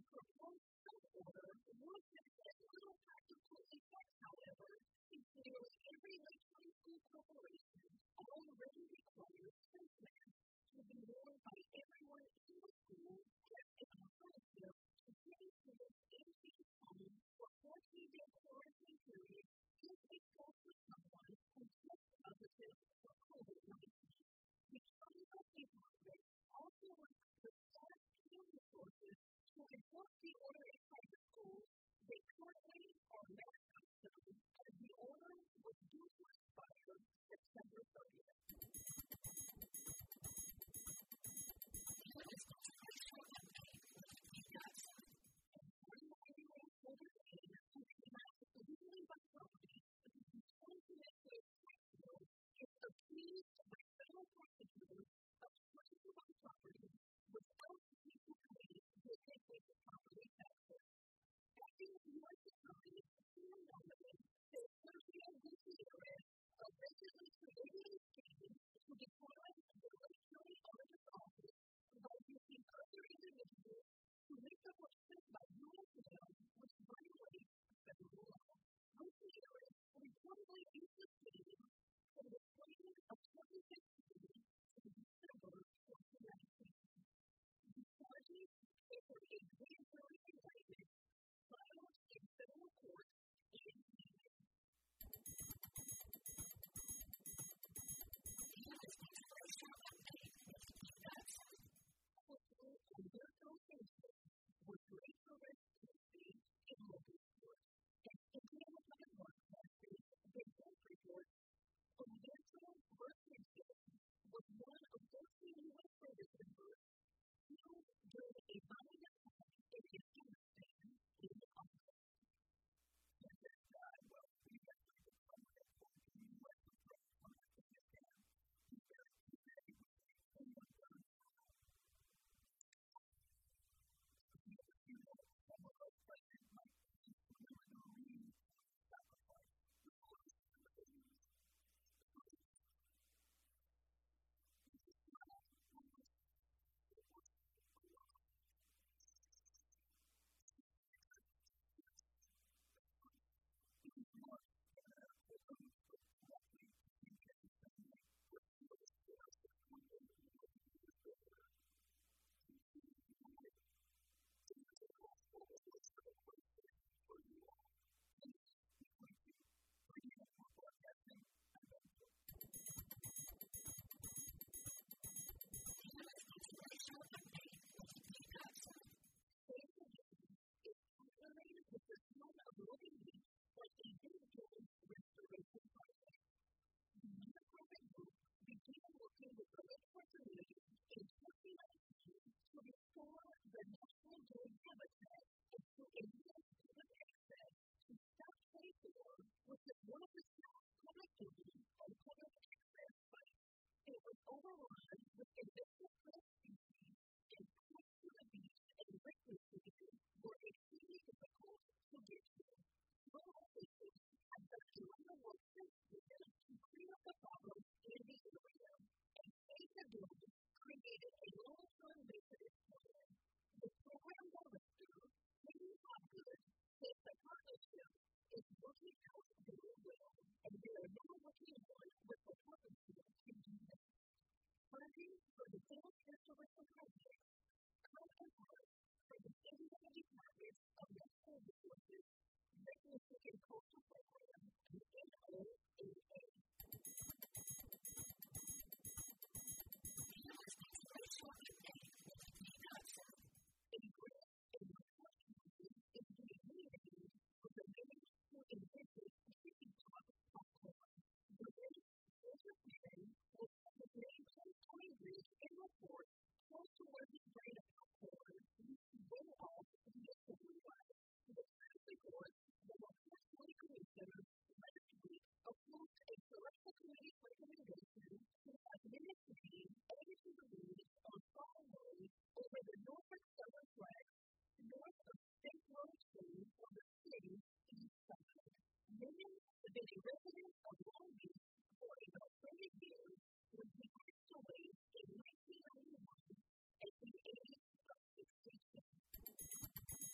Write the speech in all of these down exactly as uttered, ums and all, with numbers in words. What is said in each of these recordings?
proposed order would have had little practical effect, however, since nearly every Lake County school corporation already requires face masks to be worn by everyone in the school as an alternative to sending students into the home for fourteen-day quarantine period if they spoke to someone who tests positive for COVID nineteen. The county health department also works with staff and resources to enforce the order inside the schools. They currently are mask custom, as the order was due to expire September thirtieth. forty-nine-year-old Holden Hayes, who came out illegally by property because he tried to make a tax bill, is accused by federal prosecutors of trying to buy property without people paying the equivalent of property taxes. Acting as U S attorney, Sam Donovan said Sergio Gutierrez allegedly created a scheme to deprive the Lake County Auditor's Office by using other individuals to make up what's said by U S mail, which violates federal law. Gutierrez reportedly used the scheme from the spring of twenty fifteen to December twenty nineteen. The charges covered a grand jury indictment filed in federal court in May. Humberto Sanchez was raised for residency in Logansport, and Indiana Public Broadcasting did both reports. Humberto Sanchez was one of thirteen U S service members killed during a bombing attack in Afghanistan in August. Sanchez died while previously the prominent fourteen U S suppressed from Afghanistan. He buried today with a twenty-one gun. Former Vice President Mike Pence remembered the Marines who sacrificed the lives of the Marines. This is not one of the worst of the world. It is not that the government put directly in Ken's family, but it was just a point of view of the better. For you all. Please be with you. Bringing up for broadcasting and benefit. Is populated with the town of Logan Beach like a digital restoration project. The nonprofit group began working with the lakefront community in twenty nineteen to restore the natural game habitat and to enhance public access to South twenty-four, which is one of the South's connectivity and public access sites. It was overrun with invasive plant species, and paths to the beach and recreation were extremely difficult to get to. Local officials have done a lot of work since then to clean up the problems in the area, and Save the Dune created a long-term maintenance plan. The program director, Katie Hopgood, says the partnership is working out very well, and they are now working on with the partnership to do this. Funding for the South Restoration Project come in part from the Indiana Department of Natural Resources, Recreation and Coastal Program, and N O A A. A grant in North County is being made for the men who invented chicken pot popcorn. The race for Japan was named Tony Ridge in report close to where he made a popcorn used to go off the assembly line. The traffic court, the Report County Commissioners last week approved a selection committee recommendation to have minutes made added to the rules on Fall Road over the Norfolk Southern Tracks, north of State Road two on the city's east side. Minutes have been a resident of Long Beach for about thirty years when he passed away in nineteen ninety-one at the age of sixty-two.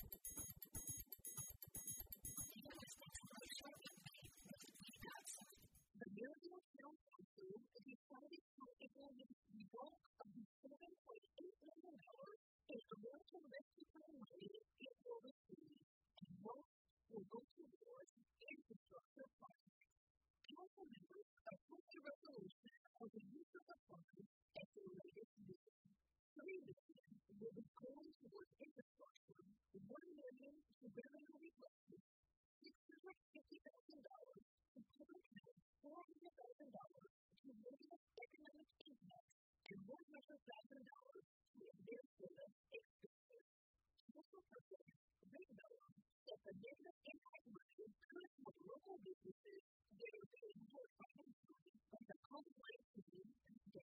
council members approved a resolution for the use of the funds at the latest meeting. Three million will be going towards infrastructure, one million to burial replacement, six hundred fifty thousand dollars to public health, four hundred thousand dollars to relieve economic impact, and one hundred thousand dollars to administrative expenses. Council President Rick Bellum said the negative impact money could help local businesses that are being hurt financially by the COVID nineteen pandemic.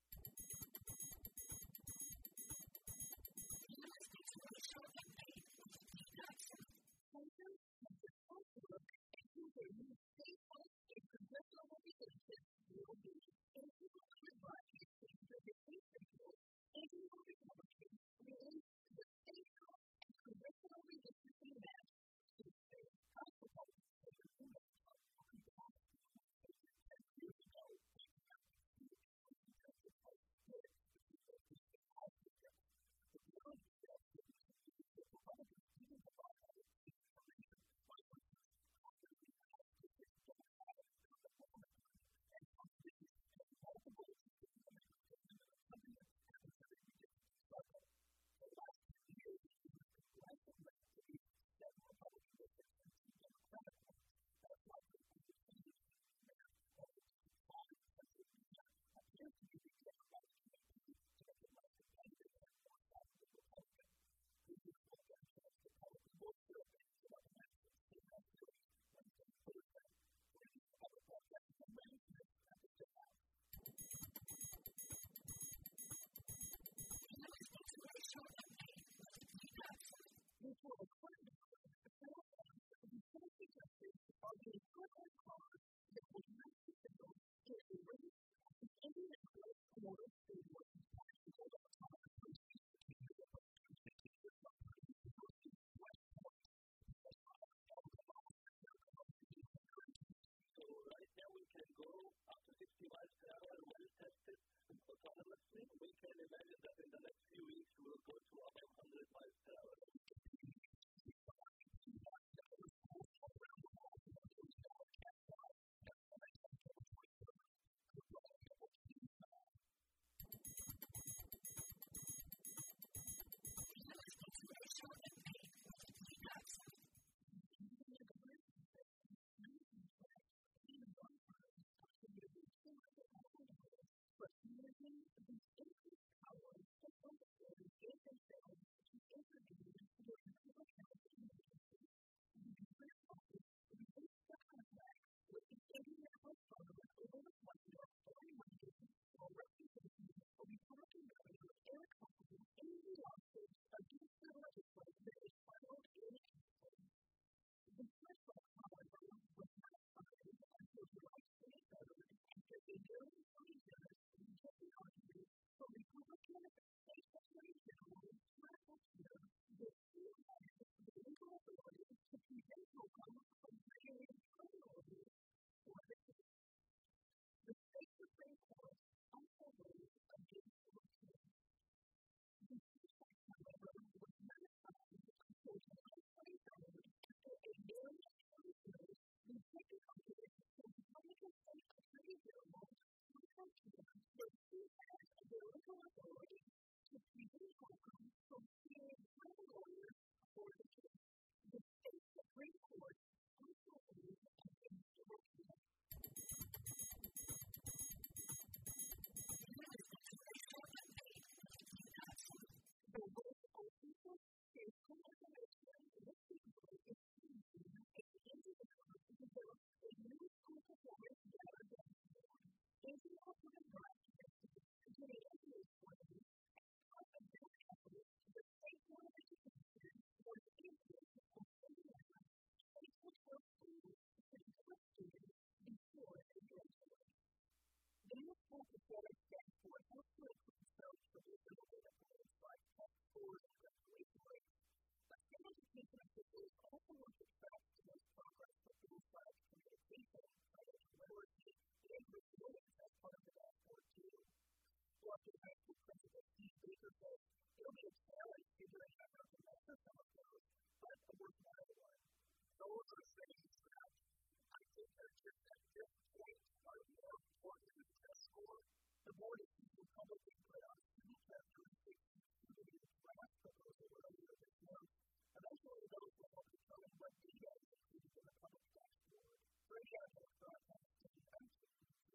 The United States Marshal and Aid Centers have the first look at who their new state health and congressional representatives will be. And people on the broadcasting for the state people, Andrew Republican released the state health and congressional redistricting map Tuesday. House Republicans say the two most powerful people on the state ten years ago came out with two contested votes split between the two House districts. The bill itself would be used for Republicans even provide other information by workers constantly in the House districts don't have it because of performance. And some cities have multiple districts in the members of the something that happens every redistricting cycle. For the last ten years, the U S Congress has led to be seven Republican districts and two Democratic ones. That's likely to continue to be the mayor of the five Central Region appears to be retained by the campaign to make it less competitive and more solid Republican. Previous local chance Republican vote surveys about the national state house hearings Wednesday, Thursday, bringing public broadcasting and management at the State House. Before the Clinton the federal funds of the policy justice are being put on cars that will not be filled if the race of the Indianapolis Motor Speedway is hold up on the first piece of the year of the twenty twenty-two versus West Point. That's not a hell of a lot of So right now we can go up to sixty miles per hour well tested autonomously. We can imagine that in the next few weeks we will go to about one hundred miles per hour. But using the increased power of legislators in themselves to intervene during public health emergencies, the Congress office released the contract with the Indianapolis Governor over the funding of forty-one days for representing a Republican Governor Eric Hoffman in the lawsuit against the legislature that is filed in April. The first law, however, was not signed until July twenty-third after a nearly three years rejected argument from Republican State Attorney General Brad Hochner that he had the legal authority to prevent Holcomb from creating criminal abuse for the case. The state Supreme Court also ruled against Hochner. The contract, however, was not signed until July twenty-third after a nearly three years rejected argument from Republican State Attorney General Brad Hochner that he had the legal authority to prevent Holcomb from creating criminal lawyers for the case. The state Supreme Court also ruled against Hochner. The West Official State Coordination with people is using at the end of the month to develop a new school performance data dashboard. Indianapolis broadcasting today in this way, as part of their efforts, the State Board of Education was able to Indiana K through twelve schools to develop students before they graduate. The new school performance dashboard also includes those for the data points like test scores and graduation rates. But state education officials also want to track students' progress for things like communication, financial literacy, and resilience as part of the dashboard too. Washington High School Principal Steve Baker says it'll be a challenge figuring out how to measure some of those, but a worthwhile one. Those are things that I just at this point are more important than the test score. The board is using publicly put out student characteristics including the class proposal earlier this month. Eventually, those will help determine what data is included in the public dashboard. Radio has broadcast to the country.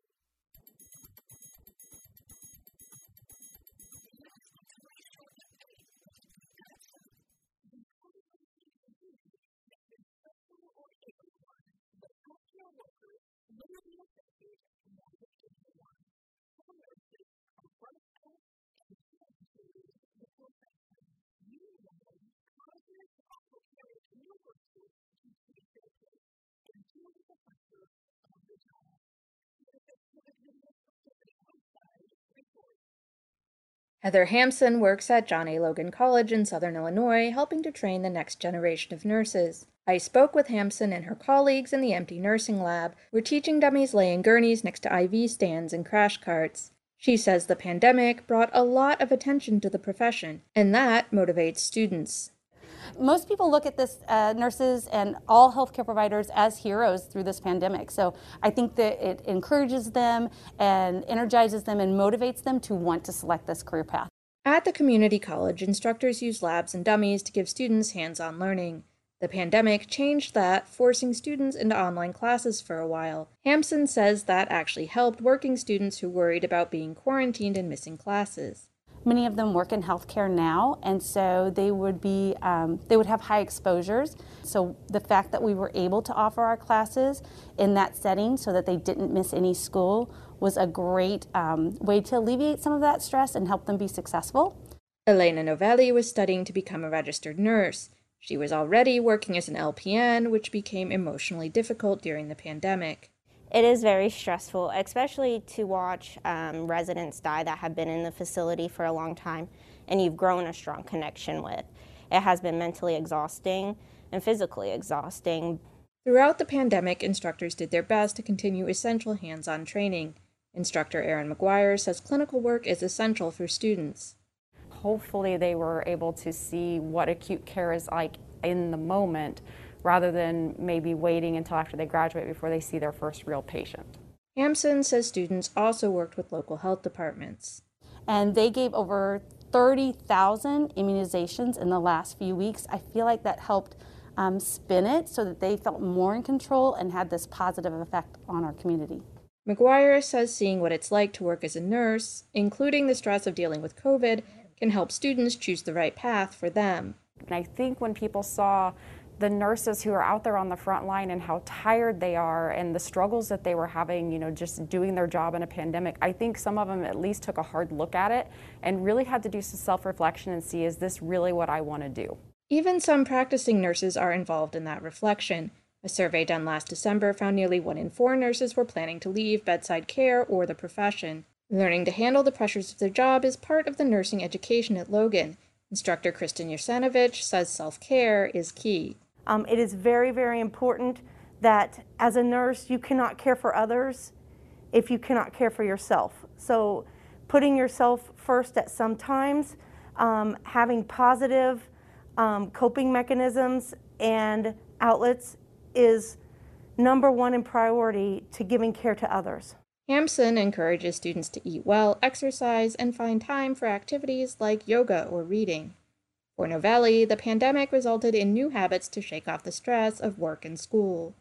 Heather Hampson works at John A. Logan College in Southern Illinois, helping to train the next generation of nurses. I spoke with Hampson and her colleagues in the empty nursing lab, where teaching dummies lay in gurneys next to I V stands and crash carts. She says the pandemic brought a lot of attention to the profession, and that motivates students. Most people look at this uh, nurses and all healthcare providers as heroes through this pandemic. So I think that it encourages them and energizes them and motivates them to want to select this career path. At the community college, instructors use labs and dummies to give students hands-on learning. The pandemic changed that, forcing students into online classes for a while. Hampson says that actually helped working students who worried about being quarantined and missing classes. Many of them work in healthcare now, and so they would be um, they would have high exposures. So the fact that we were able to offer our classes in that setting so that they didn't miss any school was a great um, way to alleviate some of that stress and help them be successful. Elena Novelli was studying to become a registered nurse. She was already working as an L P N, which became emotionally difficult during the pandemic. It is very stressful, especially to watch um, residents die that have been in the facility for a long time and you've grown a strong connection with. It has been mentally exhausting and physically exhausting. Throughout the pandemic, instructors did their best to continue essential hands-on training. Instructor Erin McGuire says clinical work is essential for students. Hopefully they were able to see what acute care is like in the moment, rather than maybe waiting until after they graduate before they see their first real patient. Hampson says students also worked with local health departments. And they gave over thirty thousand immunizations in the last few weeks. I feel like that helped um, spin it so that they felt more in control and had this positive effect on our community. McGuire says seeing what it's like to work as a nurse, including the stress of dealing with COVID, can help students choose the right path for them. And I think when people saw the nurses who are out there on the front line and how tired they are and the struggles that they were having, you know, just doing their job in a pandemic, I think some of them at least took a hard look at it and really had to do some self-reflection and see, is this really what I want to do? Even some practicing nurses are involved in that reflection. A survey done last December found nearly one in four nurses were planning to leave bedside care or the profession. Learning to handle the pressures of their job is part of the nursing education at Logan. Instructor Kristen Yersanovich says self-care is key. Um, it is very, very important that as a nurse, you cannot care for others if you cannot care for yourself. So putting yourself first at some times, um, having positive um, coping mechanisms and outlets is number one in priority to giving care to others. Hampson encourages students to eat well, exercise, and find time for activities like yoga or reading. For Novelli, the pandemic resulted in new habits to shake off the stress of work and school.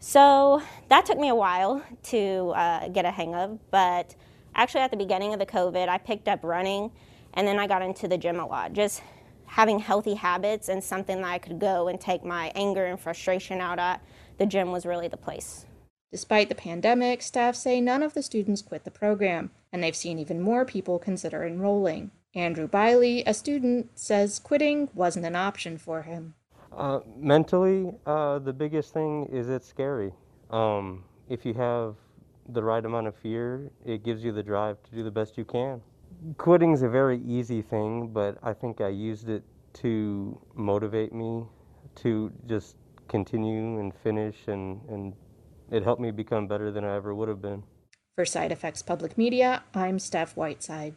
So that took me a while to uh, get a hang of, but actually at the beginning of the COVID, I picked up running and then I got into the gym a lot. Just having healthy habits and something that I could go and take my anger and frustration out at, the gym was really the place. Despite the pandemic, staff say none of the students quit the program, and they've seen even more people consider enrolling. Andrew Biley, a student, says quitting wasn't an option for him. Uh, mentally, uh, the biggest thing is it's scary. Um, if you have the right amount of fear, it gives you the drive to do the best you can. Quitting's a very easy thing, but I think I used it to motivate me to just continue and finish, and, and it helped me become better than I ever would have been. For Side Effects Public Media, I'm Steph Whiteside.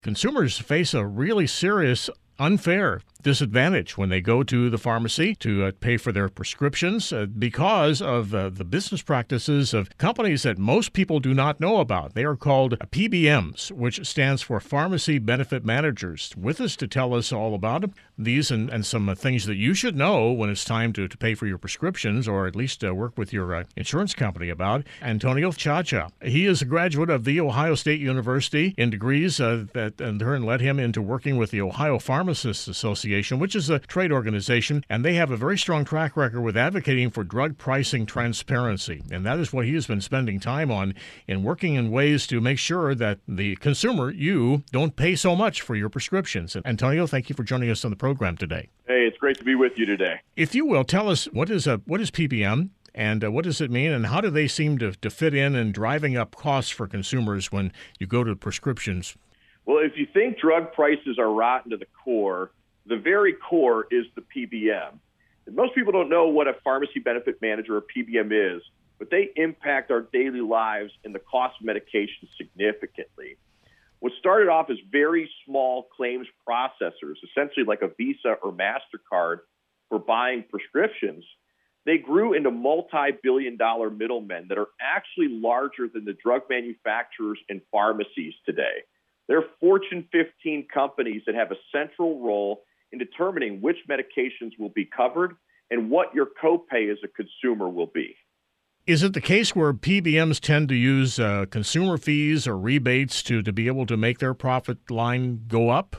Consumers face a really serious unfair disadvantage when they go to the pharmacy to uh, pay for their prescriptions uh, because of uh, the business practices of companies that most people do not know about. They are called P B Ms, which stands for Pharmacy Benefit Managers. With us to tell us all about these and, and some uh, things that you should know when it's time to, to pay for your prescriptions, or at least uh, work with your uh, insurance company about, Antonio Chacha. He is a graduate of The Ohio State University in degrees uh, that in turn led him into working with the Ohio Pharmacists Association, which is a trade organization, and they have a very strong track record with advocating for drug pricing transparency. And that is what he has been spending time on in working in ways to make sure that the consumer, you, don't pay so much for your prescriptions. And Antonio, thank you for joining us on the program today. Hey, it's great to be with you today. If you will, tell us what is a what is P B M? And uh, what does it mean, and how do they seem to, to fit in in driving up costs for consumers when you go to prescriptions? Well, if you think drug prices are rotten to the core, the very core is the P B M. And most people don't know what a pharmacy benefit manager or P B M is, but they impact our daily lives and the cost of medication significantly. What started off as very small claims processors, essentially like a Visa or MasterCard for buying prescriptions, they grew into multi-billion dollar middlemen that are actually larger than the drug manufacturers and pharmacies today. They're Fortune fifteen companies that have a central role in determining which medications will be covered and what your copay as a consumer will be. Is it the case where P B Ms tend to use uh, consumer fees or rebates to, to be able to make their profit line go up?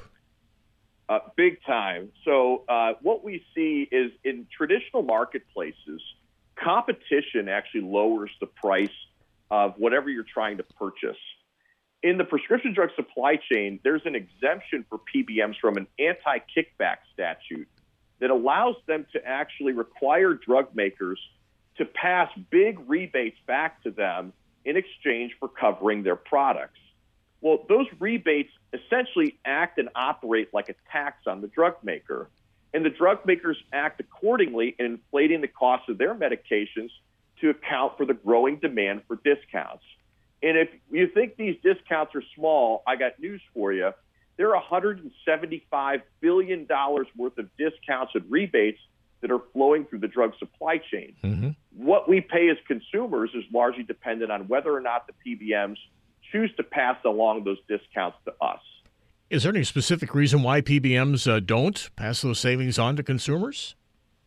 Uh, big time. So uh, what we see is in traditional marketplaces, competition actually lowers the price of whatever you're trying to purchase. In the prescription drug supply chain, there's an exemption for P B Ms from an anti-kickback statute that allows them to actually require drug makers to pass big rebates back to them in exchange for covering their products. Well, those rebates essentially act and operate like a tax on the drug maker, and the drug makers act accordingly in inflating the cost of their medications to account for the growing demand for discounts. And if you think these discounts are small, I got news for you. There are one hundred seventy-five billion dollars worth of discounts and rebates that are flowing through the drug supply chain. Mm-hmm. What we pay as consumers is largely dependent on whether or not the P B Ms choose to pass along those discounts to us. Is there any specific reason why P B Ms uh, don't pass those savings on to consumers?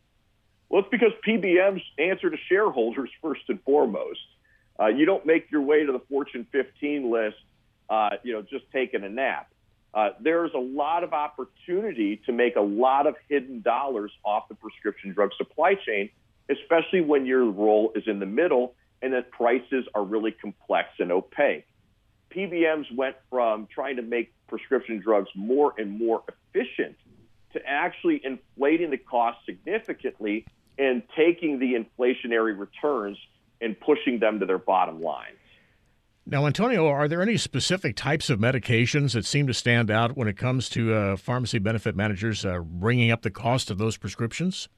Well, it's because P B Ms answer to shareholders first and foremost. Uh, you don't make your way to the Fortune fifteen list, uh, you know, just taking a nap. Uh, there's a lot of opportunity to make a lot of hidden dollars off the prescription drug supply chain, especially when your role is in the middle and that prices are really complex and opaque. P B Ms went from trying to make prescription drugs more and more efficient to actually inflating the cost significantly and taking the inflationary returns and pushing them to their bottom lines. Now, Antonio, are there any specific types of medications that seem to stand out when it comes to uh, pharmacy benefit managers uh, bringing up the cost of those prescriptions?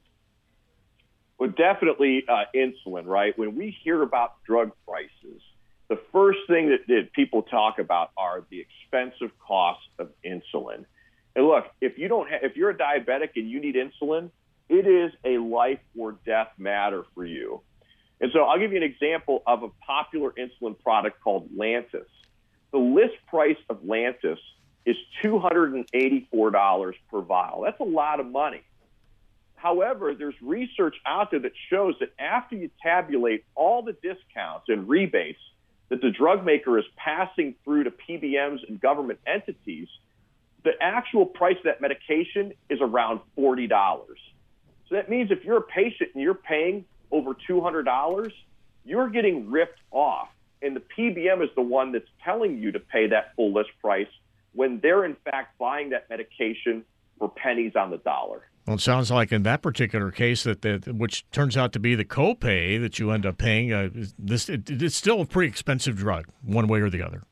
Well, definitely uh, insulin, right? When we hear about drug prices, the first thing that, that people talk about are the expensive costs of insulin. And look, if you don't, ha- if you're a diabetic and you need insulin, it is a life or death matter for you. And so I'll give you an example of a popular insulin product called Lantus. The list price of Lantus is two hundred eighty-four dollars per vial. That's a lot of money. However, there's research out there that shows that after you tabulate all the discounts and rebates that the drug maker is passing through to P B Ms and government entities, the actual price of that medication is around forty dollars. So that means if you're a patient and you're paying over two hundred dollars, you're getting ripped off. And the P B M is the one that's telling you to pay that full list price when they're in fact buying that medication for pennies on the dollar. Well, it sounds like in that particular case, that the, which turns out to be the copay that you end up paying, uh, this it, it's still a pretty expensive drug, one way or the other.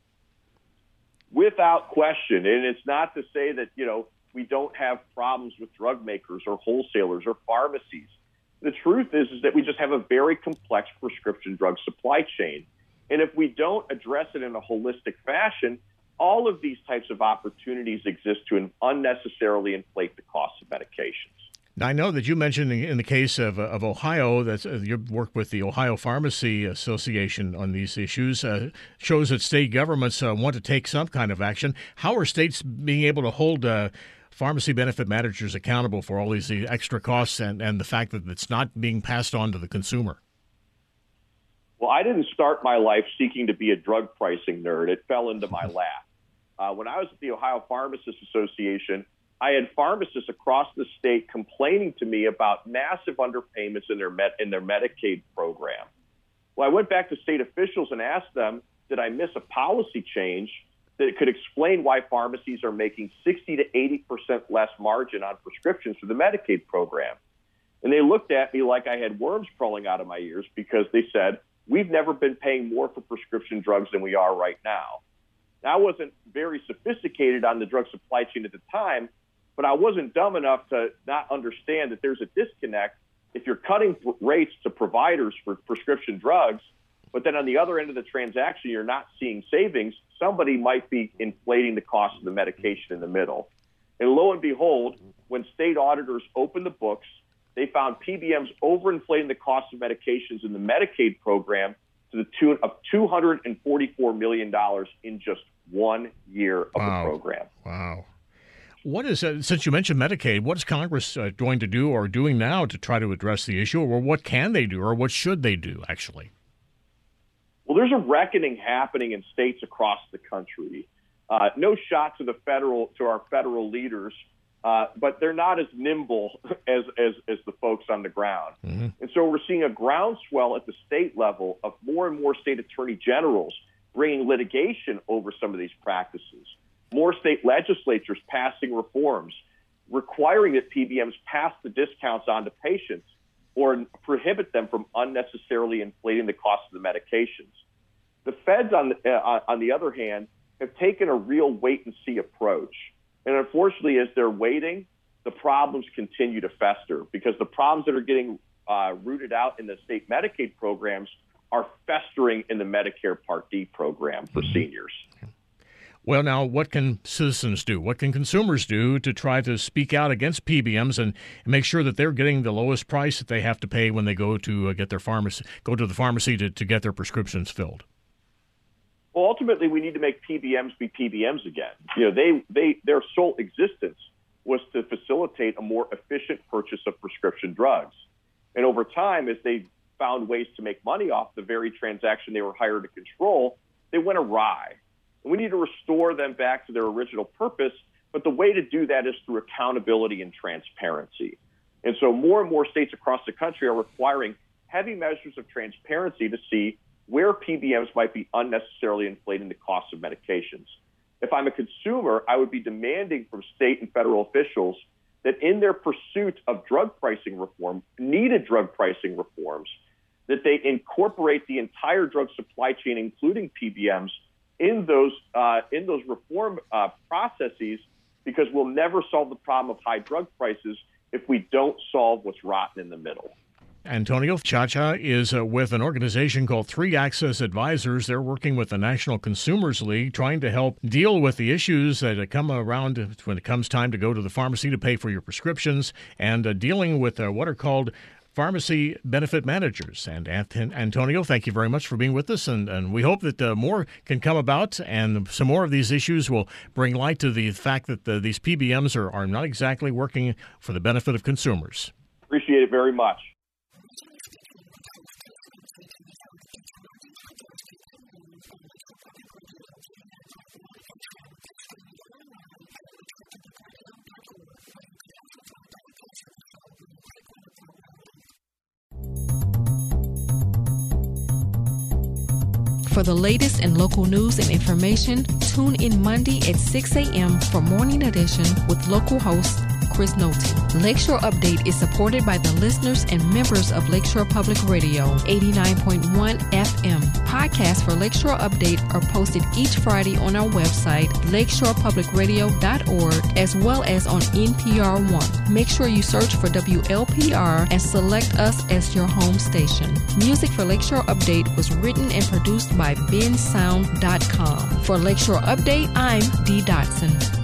Without question. And it's not to say that, you know, we don't have problems with drug makers or wholesalers or pharmacies. The truth is, is that we just have a very complex prescription drug supply chain. And if we don't address it in a holistic fashion, all of these types of opportunities exist to unnecessarily inflate the cost of medications. Now, I know that you mentioned in the case of, of Ohio that uh, you work with the Ohio Pharmacy Association on these issues, uh, shows that state governments uh, want to take some kind of action. How are states being able to hold uh, pharmacy benefit managers accountable for all these extra costs and, and the fact that it's not being passed on to the consumer? Well, I didn't start my life seeking to be a drug pricing nerd. It fell into my lap. Uh, when I was at the Ohio Pharmacists Association, I had pharmacists across the state complaining to me about massive underpayments in their med- in their Medicaid program. Well, I went back to state officials and asked them, did I miss a policy change that could explain why pharmacies are making sixty to eighty percent less margin on prescriptions for the Medicaid program? And they looked at me like I had worms crawling out of my ears because they said, we've never been paying more for prescription drugs than we are right now. Now, I wasn't very sophisticated on the drug supply chain at the time, but I wasn't dumb enough to not understand that there's a disconnect if you're cutting rates to providers for prescription drugs, but then on the other end of the transaction, you're not seeing savings. Somebody might be inflating the cost of the medication in the middle. And lo and behold, when state auditors opened the books, they found P B Ms overinflating the cost of medications in the Medicaid program to the tune of two hundred forty-four million dollars in just one year of wow. the program. Wow. What is, uh, since you mentioned Medicaid, what is Congress uh, going to do or doing now to try to address the issue, or what can they do, or what should they do, actually? Well, there's a reckoning happening in states across the country. Uh, no shot to the federal, to our federal leaders, uh, but they're not as nimble as, as, as the folks on the ground. Mm-hmm. And so we're seeing a groundswell at the state level of more and more state attorney generals bringing litigation over some of these practices. More state legislatures passing reforms requiring that P B Ms pass the discounts on to patients or prohibit them from unnecessarily inflating the cost of the medications. The feds, on the, uh, on the other hand, have taken a real wait-and-see approach. And unfortunately, as they're waiting, the problems continue to fester because the problems that are getting uh, rooted out in the state Medicaid programs are festering in the Medicare Part D program for seniors. Well, now, what can citizens do? What can consumers do to try to speak out against P B Ms and make sure that they're getting the lowest price that they have to pay when they go to uh, get their pharmacy, go to the pharmacy to, to get their prescriptions filled? Well, ultimately, we need to make P B Ms be P B Ms again. You know, they, they, their sole existence was to facilitate a more efficient purchase of prescription drugs. And over time, as they found ways to make money off the very transaction they were hired to control, they went awry. And we need to restore them back to their original purpose, but the way to do that is through accountability and transparency. And so more and more states across the country are requiring heavy measures of transparency to see where P B Ms might be unnecessarily inflating the cost of medications. If I'm a consumer, I would be demanding from state and federal officials that in their pursuit of drug pricing reform, needed drug pricing reforms, that they incorporate the entire drug supply chain, including P B Ms, in those uh, in those reform uh, processes, because we'll never solve the problem of high drug prices if we don't solve what's rotten in the middle. Antonio Chacha is uh, with an organization called Three Access Advisors. They're working with the National Consumers League, trying to help deal with the issues that come around when it comes time to go to the pharmacy to pay for your prescriptions, and uh, dealing with uh, what are called pharmacy benefit managers. And Antonio, thank you very much for being with us, and, and we hope that uh, more can come about, and some more of these issues will bring light to the fact that the, these P B Ms are, are not exactly working for the benefit of consumers. Appreciate it very much. For the latest in local news and information, tune in Monday at six a.m. for Morning Edition with local host Chris Nolte. Lakeshore Update is supported by the listeners and members of Lakeshore Public Radio, eighty-nine point one F M. Podcasts for Lakeshore Update are posted each Friday on our website, lakeshore public radio dot org, as well as on N P R One. Make sure you search for W L P R and select us as your home station. Music for Lakeshore Update was written and produced by ben sound dot com. For Lakeshore Update, I'm Dee Dotson.